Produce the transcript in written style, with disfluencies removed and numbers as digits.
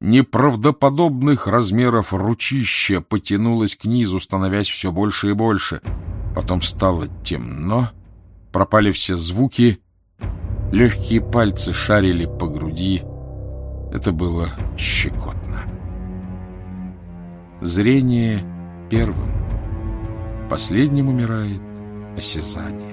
неправдоподобных размеров ручище потянулось к низу, становясь все больше и больше. Потом стало темно, пропали все звуки, легкие пальцы шарили по груди. Это было щекотно. Зрение первым, последним умирает осязание.